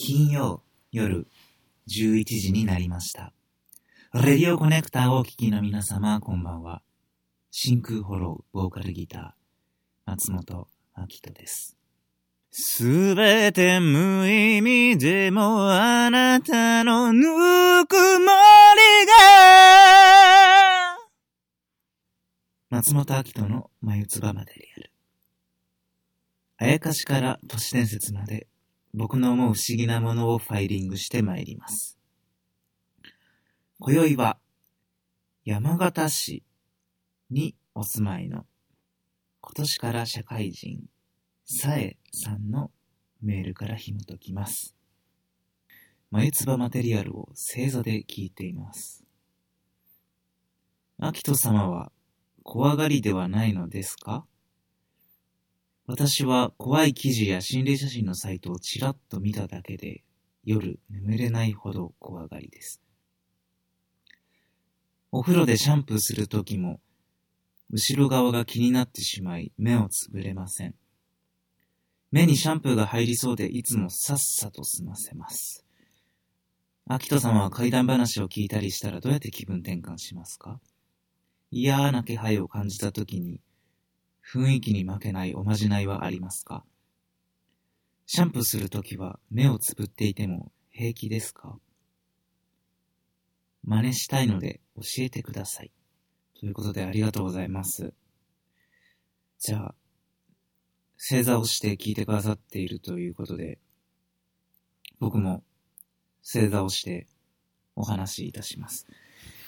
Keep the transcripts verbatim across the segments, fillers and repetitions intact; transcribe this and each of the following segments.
金曜夜じゅういちじになりました。レディオコネクターをお聞きの皆様、こんばんは。真空フォローボーカルギター松本明人です。すべて無意味でもあなたのぬくもりが松本明人の眉唾マテリアル。あやかしから都市伝説まで僕の思う不思議なものをファイリングしてまいります。今宵は山形市にお住まいの今年から社会人さえさんのメールから紐解きます。眉唾マテリアルを正座で聞いています。明人様は怖がりではないのですか？私は怖い記事や心霊写真のサイトをちらっと見ただけで夜眠れないほど怖がりです。お風呂でシャンプーするときも後ろ側が気になってしまい目をつぶれません。目にシャンプーが入りそうでいつもさっさと済ませます。明人様は怪談話を聞いたりしたらどうやって気分転換しますか？嫌な気配を感じたときに雰囲気に負けないおまじないはありますか？シャンプーするときは目をつぶっていても平気ですか？真似したいので教えてください。ということでありがとうございます。じゃあ、正座をして聞いてくださっているということで、僕も正座をしてお話しいたします。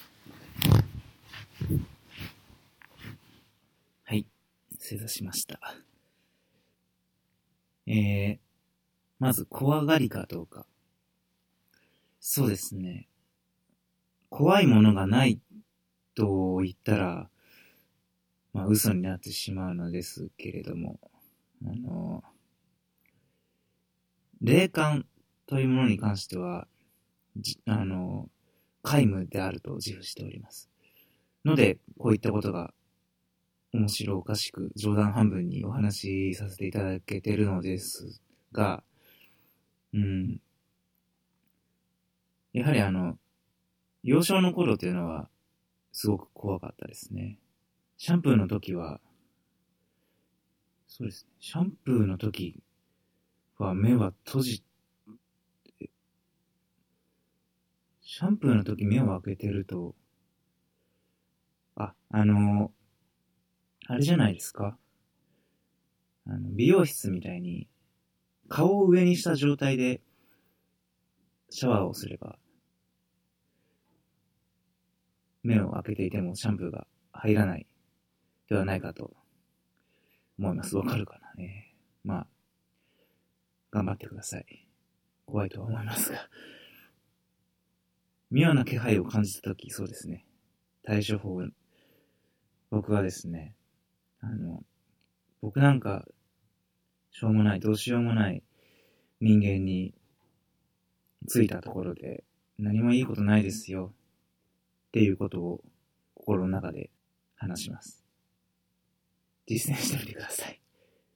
はい。正座しました。えー、まず怖がりかどうか。そうですね。怖いものがないと言ったら、まあ嘘になってしまうのですけれども、あの、霊感というものに関しては、じあの、皆無であると自負しております。ので、こういったことが面白おかしく冗談半分にお話しさせていただけているのですが、うん、やはりあの幼少の頃というのはすごく怖かったですね。シャンプーの時はそうですねシャンプーの時は目は閉じシャンプーの時目を開けてるとああのあれじゃないですか。あの美容室みたいに顔を上にした状態でシャワーをすれば目を開けていてもシャンプーが入らないではないかと思います。わかるかな、えー、まあ頑張ってください。怖いとは思いますが、妙な気配を感じたとき、そうですね。対処法、僕はですね、あの僕なんかしょうもないどうしようもない人間についたところで何もいいことないですよっていうことを心の中で話します。実践してみてください。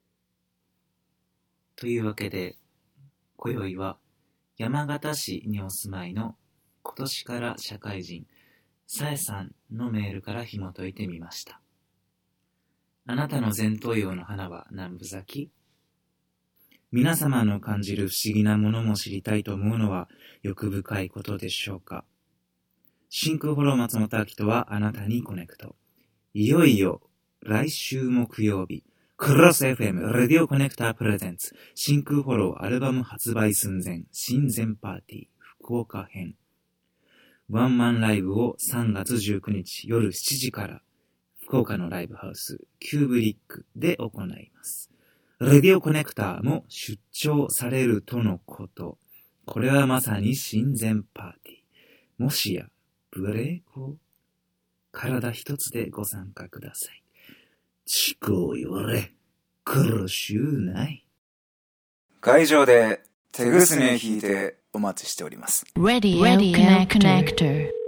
というわけで今宵は山形市にお住まいの今年から社会人さえさんのメールから紐解いてみました。あなたの前頭葉の花は何分咲き？皆様の感じる不思議なものも知りたいと思うのは欲深いことでしょうか。真空フォロー松本明人はあなたにコネクト。いよいよ来週木曜日、クロス エフエム レディオコネクタープレゼンツ真空フォローアルバム発売寸前親善パーティー福岡編ワンマンライブをさんがつじゅうくにち夜しちじから福岡のライブハウスキューブリックで行います。レディオコネクターも出張されるとのこと。これはまさに親善パーティー。もしやブレーコー体一つでご参加ください。ちこいわれ苦しゅうない。 会場で手ぐすね引いてお待ちしております。 Radio Connector